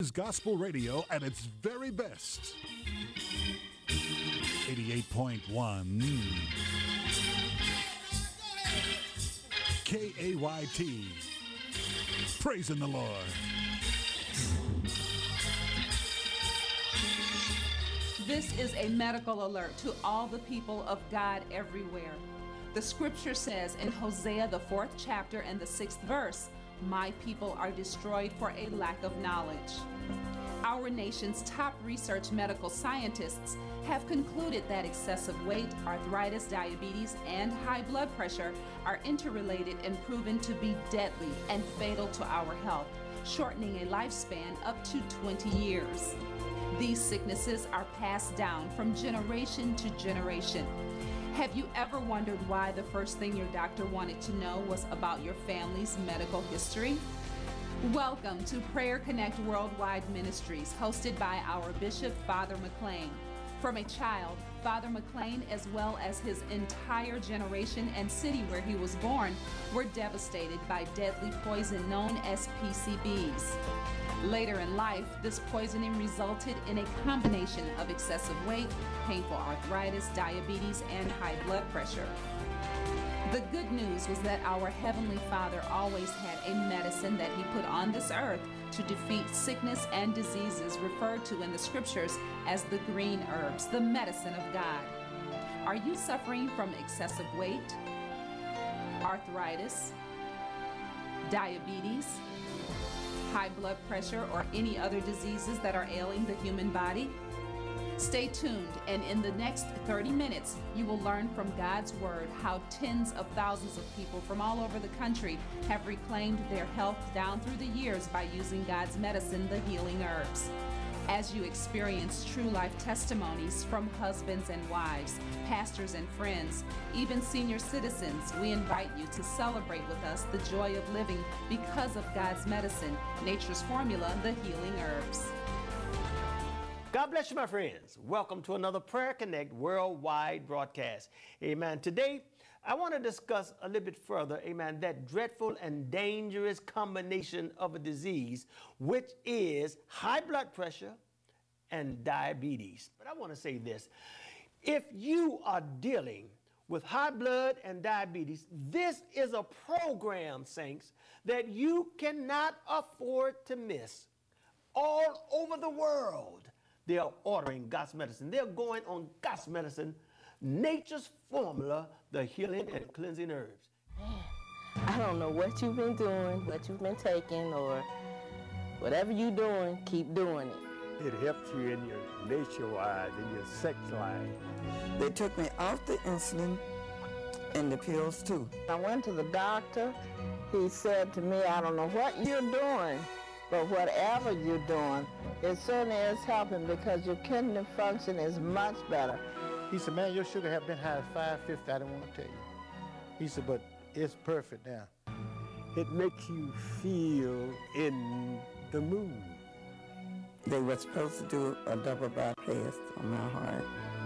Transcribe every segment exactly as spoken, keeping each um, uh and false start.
Is gospel radio at its very best. eighty-eight point one K A Y T. Praising the Lord. This is a medical alert to all the people of God everywhere. The scripture says in Hosea, the fourth chapter and the sixth verse, "My people are destroyed for a lack of knowledge." Our nation's top research medical scientists have concluded that excessive weight, arthritis, diabetes, and high blood pressure are interrelated and proven to be deadly and fatal to our health, shortening a lifespan up to twenty years. These sicknesses are passed down from generation to generation. Have you ever wondered why the first thing your doctor wanted to know was about your family's medical history? Welcome to Prayer Connect Worldwide Ministries, hosted by our Bishop, Father McLean. From a child, Father McLean, as well as his entire generation and city where he was born, were devastated by deadly poison known as P C Bs. Later in life, this poisoning resulted in a combination of excessive weight, painful arthritis, diabetes, and high blood pressure. The good news was that our Heavenly Father always had a medicine that He put on this earth to defeat sickness and diseases referred to in the scriptures as the green herbs, the medicine of God. Are you suffering from excessive weight, arthritis, diabetes, high blood pressure, or any other diseases that are ailing the human body? Stay tuned, and in the next thirty minutes, you will learn from God's Word how tens of thousands of people from all over the country have reclaimed their health down through the years by using God's medicine, the healing herbs. As you experience true life testimonies from husbands and wives, pastors and friends, even senior citizens, we invite you to celebrate with us the joy of living because of God's medicine, nature's formula, the healing herbs. God bless you, my friends. Welcome to another Prayer Connect Worldwide broadcast. Amen. Today, I want to discuss a little bit further, amen, that dreadful and dangerous combination of a disease, which is high blood pressure and diabetes. But I want to say this. If you are dealing with high blood and diabetes, this is a program, saints, that you cannot afford to miss. All over the world, they are ordering God's medicine. They're going on God's medicine, nature's formula, the healing and cleansing herbs. I don't know what you've been doing, what you've been taking, or whatever you're doing, keep doing it. It helps you in your nature-wise, in your sex life. They took me off the insulin and the pills too. I went to the doctor. He said to me, I don't know what you're doing, but whatever you're doing, it certainly is helping because your kidney function is much better. He said, man, your sugar have been high as five fifty. I didn't want to tell you. He said, but it's perfect now. It makes you feel in the mood. They were supposed to do a double bypass on my heart.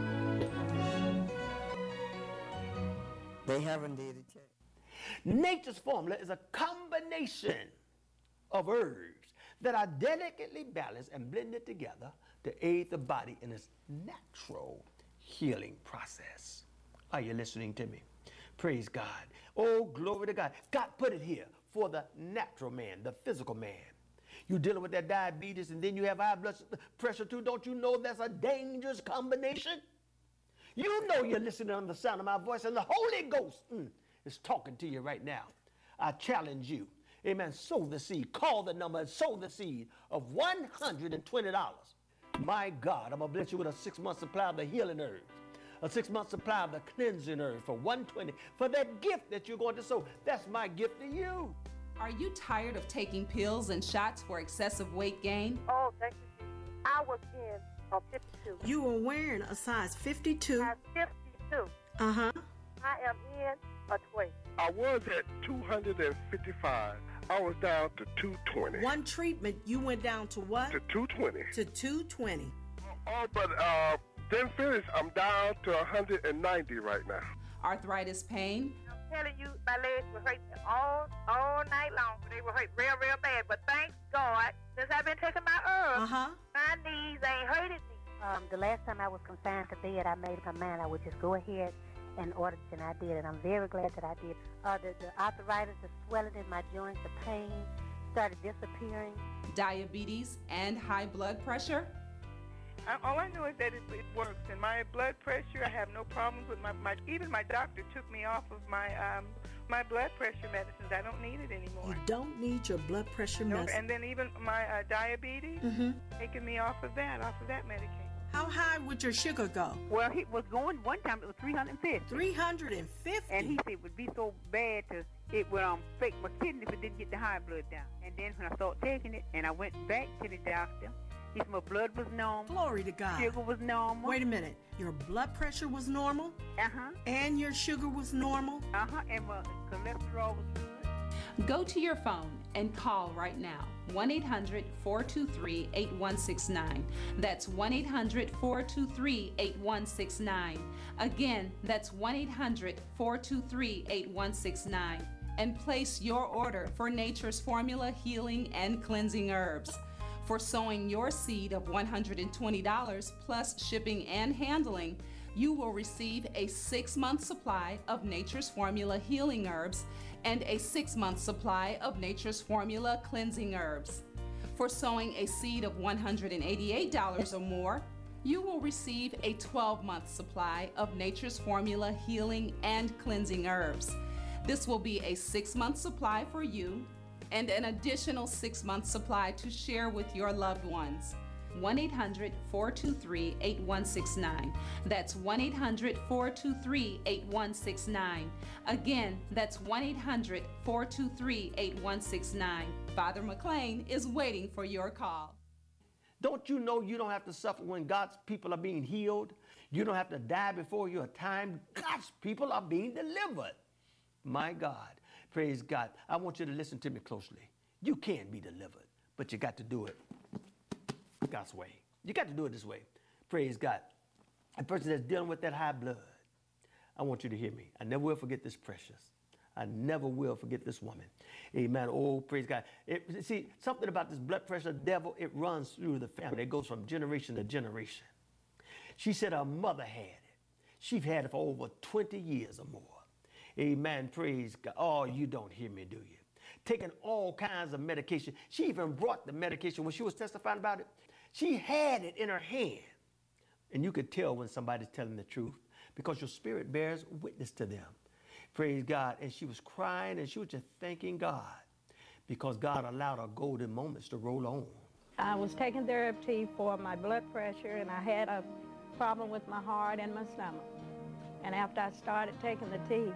They haven't did it yet. Nature's formula is a combination of herbs that are delicately balanced and blended together to aid the body in its natural healing process. Are you listening to me? Praise God. Oh, glory to God. God put it here for the natural man, the physical man. You're dealing with that diabetes and then you have high blood pressure too. Don't you know that's a dangerous combination? You know you're listening on the sound of my voice and the Holy Ghost mm, is talking to you right now. I challenge you. Amen. Sow the seed. Call the number and sow the seed of one hundred twenty dollars. My God, I'm going to bless you with a six-month supply of the healing herbs, a six-month supply of the cleansing herbs for one hundred twenty dollars for that gift that you're going to sow. That's my gift to you. Are you tired of taking pills and shots for excessive weight gain? Oh, thank you. I was in a fifty-two. You were wearing a size fifty-two. Size fifty-two. Uh-huh. I am in a twenty. I was at two hundred fifty-five. I was down to two twenty. One treatment, you went down to what? To two twenty. To two twenty. Oh, but uh, then finish, I'm down to one hundred ninety right now. Arthritis pain, telling you, my legs were hurting all all night long. They were hurting real, real bad. But thank God, since I've been taking my herbs, Uh-huh. my knees ain't hurting me. Um, the last time I was confined to bed, I made up my mind I would just go ahead and order it, and I did, and I'm very glad that I did. Uh, the, the arthritis, the swelling in my joints, the pain started disappearing. Diabetes and high blood pressure? I, all I know is that it, it works. And my blood pressure, I have no problems with my, my, even my doctor took me off of my um, my blood pressure medicines. I don't need it anymore. You don't need your blood pressure No, medicine. and then even my uh, diabetes, Mhm. taking me off of that, off of that medication. How high would your sugar go? Well, he was going one time. It was three hundred fifty. three hundred fifty. And he said it would be so bad to it would um fake my kidney if it didn't get the high blood down. And then when I started taking it, and I went back to the doctor, he said my blood was normal. Glory to God. Sugar was normal. Wait a minute. Your blood pressure was normal? Uh-huh. And your sugar was normal? Uh-huh. And my cholesterol was good. Go to your phone and call right now. one eight hundred, four two three, eight one six nine. That's one eight hundred, four two three, eight one six nine. Again, that's one eight hundred, four two three, eight one six nine. And place your order for Nature's Formula Healing and Cleansing Herbs. For sowing your seed of one hundred twenty dollars plus shipping and handling, you will receive a six-month supply of Nature's Formula Healing Herbs and a six-month supply of Nature's Formula Cleansing Herbs. For sowing a seed of one hundred eighty-eight dollars or more, you will receive a twelve-month supply of Nature's Formula Healing and Cleansing Herbs. This will be a six-month supply for you and an additional six-month supply to share with your loved ones. one eight hundred, four two three, eight one six nine. That's one eight hundred, four two three, eight one six nine. Again, that's one eight hundred, four two three, eight one six nine. Father McLean is waiting for your call. Don't you know you don't have to suffer when God's people are being healed? You don't have to die before your time. God's people are being delivered. My God, praise God. I want you to listen to me closely. You can be delivered, but you got to do it God's way. You got to do it this way. Praise God. A person that's dealing with that high blood, I want you to hear me. I never will forget this precious. I never will forget this woman. Amen. Oh, praise God. It, see, something about this blood pressure devil, it runs through the family. It goes from generation to generation. She said her mother had it. She's had it for over twenty years or more. Amen. Praise God. Oh, you don't hear me, do you? Taking all kinds of medication. She even brought the medication when she was testifying about it. She had it in her hand. And you could tell when somebody's telling the truth because your spirit bears witness to them. Praise God. And she was crying and she was just thanking God because God allowed her golden moments to roll on. I was taking the herb tea for my blood pressure, and I had a problem with my heart and my stomach. And after I started taking the tea,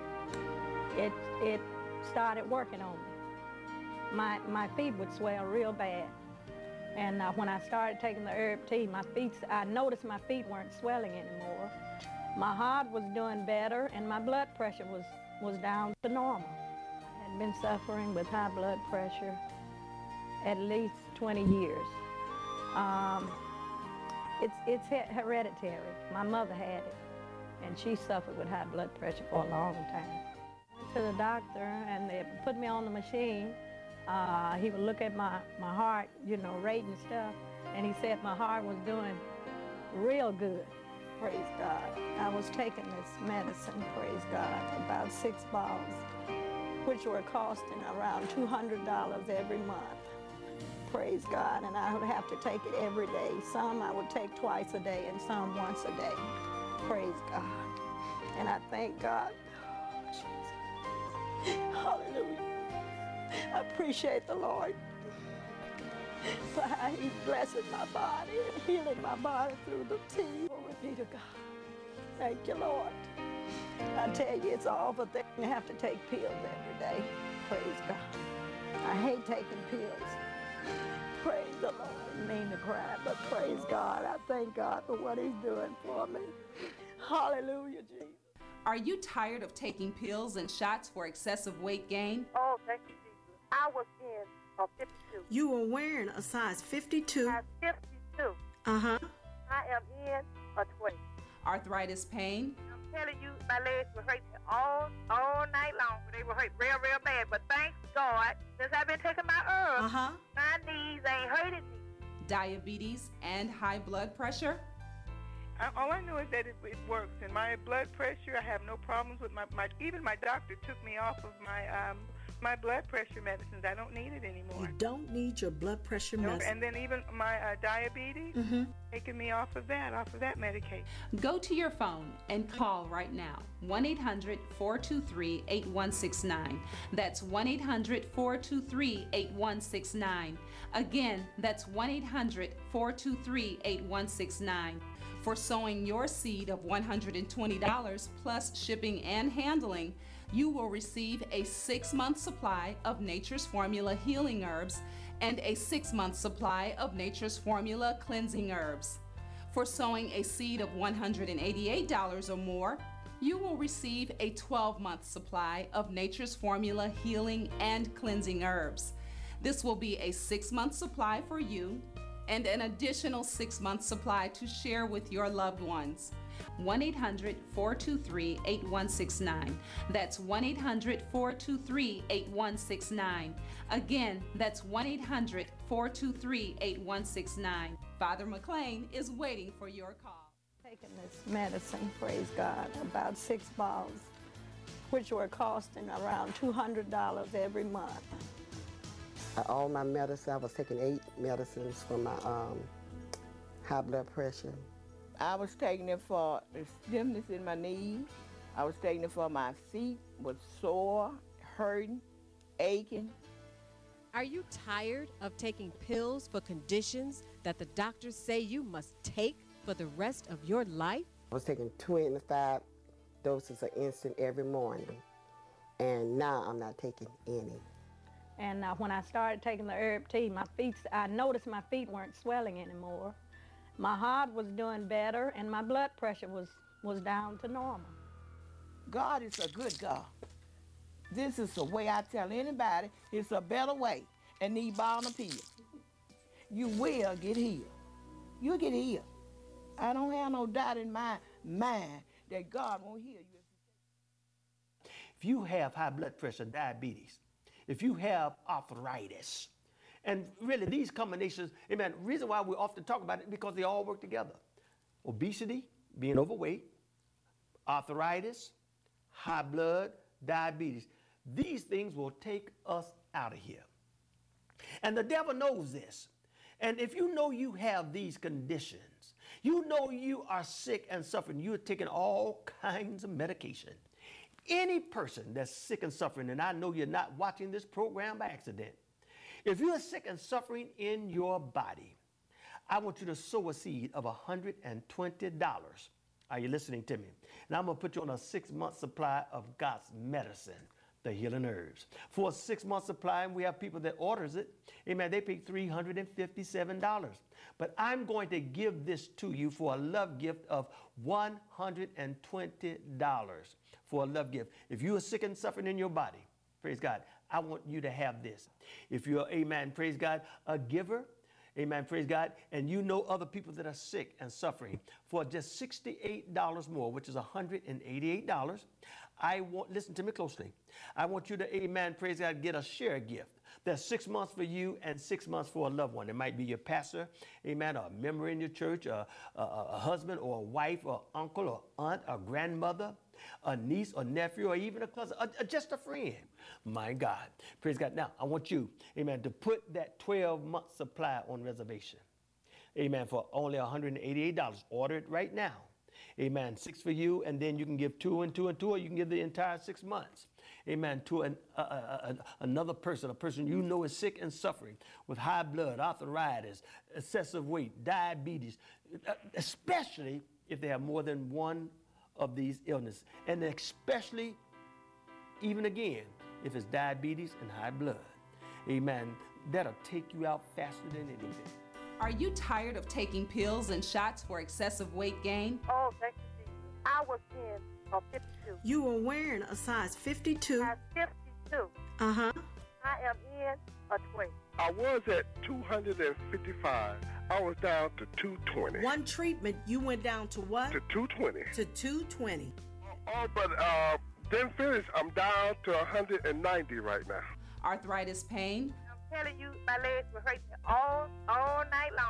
it, it started working on me. My, my feet would swell real bad. And uh, when I started taking the herb tea, my feet, I noticed my feet weren't swelling anymore. My heart was doing better, and my blood pressure was, was down to normal. I had been suffering with high blood pressure at least twenty years. Um, it's, it's hereditary. My mother had it, and she suffered with high blood pressure for a long time. I went to the doctor, and they put me on the machine. Uh, he would look at my, my heart, you know, rate and stuff, and he said my heart was doing real good. Praise God. I was taking this medicine, praise God, about six bottles, which were costing around two hundred dollars every month. Praise God. And I would have to take it every day. Some I would take twice a day and some once a day. Praise God. And I thank God. Oh, Jesus. Hallelujah. I appreciate the Lord for how He's blessing my body and healing my body through the tea. Glory be to God. Thank you, Lord. I tell you, it's all but that you have to take pills every day. Praise God. I hate taking pills. Praise the Lord. I didn't mean to cry, but praise God. I thank God for what He's doing for me. Hallelujah, Jesus. Are you tired of taking pills and shots for excessive weight gain? Oh, thank you, Jesus. I was in a fifty-two. You were wearing a size fifty-two? Size fifty-two. Uh-huh. I am in a twenty. Arthritis pain? telling you, my legs were hurting all all night long. They were hurt real, real bad. But thank God, since I've been taking my herbs, Uh-huh. my knees ain't hurting me. Diabetes and high blood pressure? I, all I know is that it, it works. And my blood pressure, I have no problems with my, my even my doctor took me off of my um, my blood pressure medicines. I don't need it anymore. You don't need your blood pressure No, medicine. and then even my uh, diabetes, Mhm. taking me off of that, off of that medication. Go to your phone and call right now, one eight hundred, four two three, eight one six nine. That's one eight hundred, four two three, eight one six nine. Again, that's one eight hundred, four two three, eight one six nine. For sowing your seed of one hundred twenty dollars plus shipping and handling, you will receive a six-month supply of Nature's Formula healing herbs and a six-month supply of Nature's Formula cleansing herbs. For sowing a seed of one hundred eighty-eight dollars or more, you will receive a twelve-month supply of Nature's Formula healing and cleansing herbs. This will be a six-month supply for you and an additional six-month supply to share with your loved ones. one eight hundred, four two three, eight one six nine. That's one eight hundred, four two three, eight one six nine. Again, that's one eight hundred, four two three, eight one six nine. Father McLean is waiting for your call. Taking this medicine, praise God, about six balls, which were costing around two hundred dollars every month. All my medicine, I was taking eight medicines for my um, high blood pressure. I was taking it for the stiffness in my knees. I was taking it for my feet was sore, hurting, aching. Are you tired of taking pills for conditions that the doctors say you must take for the rest of your life? I was taking twenty-five doses of insulin every morning, and now I'm not taking any. And uh, when I started taking the herb tea, my feet, I noticed my feet weren't swelling anymore. My heart was doing better, and my blood pressure was, was down to normal. God is a good God. This is the way I tell anybody, it's a better way, and need ball and pill. You will get healed. You'll get healed. I don't have no doubt in my mind that God won't heal you. If you have high blood pressure, diabetes, if you have arthritis, and really these combinations, amen, reason why we often talk about it because they all work together. Obesity, being overweight, arthritis, high blood, diabetes. These things will take us out of here. And the devil knows this. And if you know you have these conditions, you know you are sick and suffering, you're taking all kinds of medication. Any person that's sick and suffering, and I know you're not watching this program by accident, if you're sick and suffering in your body, I want you to sow a seed of one hundred twenty dollars. Are you listening to me? And I'm going to put you on a six-month supply of God's medicine, the healing herbs. For a six-month supply, and we have people that orders it, amen, they pay three hundred fifty-seven dollars. But I'm going to give this to you for a love gift of one hundred twenty dollars for a love gift. If you are sick and suffering in your body, praise God, I want you to have this. If you're, amen, praise God, a giver, amen, praise God, and you know other people that are sick and suffering, for just sixty-eight dollars more, which is one hundred eighty-eight dollars, I want, listen to me closely, I want you to, amen, praise God, get a share gift. That's six months for you and six months for a loved one. It might be your pastor, amen, or a member in your church, a, a, a husband or a wife or uncle or aunt or grandmother, a niece or nephew, or even a cousin, or, or just a friend. My God, praise God. Now, I want you, amen, to put that twelve-month supply on reservation, amen, for only one hundred eighty-eight dollars. Order it right now, amen, six for you, and then you can give two and two and two, or you can give the entire six months, amen, to an, uh, uh, another person, a person you know is sick and suffering with high blood, arthritis, excessive weight, diabetes, especially if they have more than one of these illnesses, and especially, even again, if it's diabetes and high blood. Amen. That'll take you out faster than anything. Are you tired of taking pills and shots for excessive weight gain? Oh, thank you, Jesus. I was in a fifty-two. You were wearing a size fifty-two. Size fifty-two. Uh-huh. I am in a twenty. I was at two hundred fifty-five. I was down to two twenty. One treatment, you went down to what? To two twenty. To two twenty. Oh, but uh, didn't finish. I'm down to one hundred ninety right now. Arthritis pain, I'm telling you, my legs were hurting all all night long.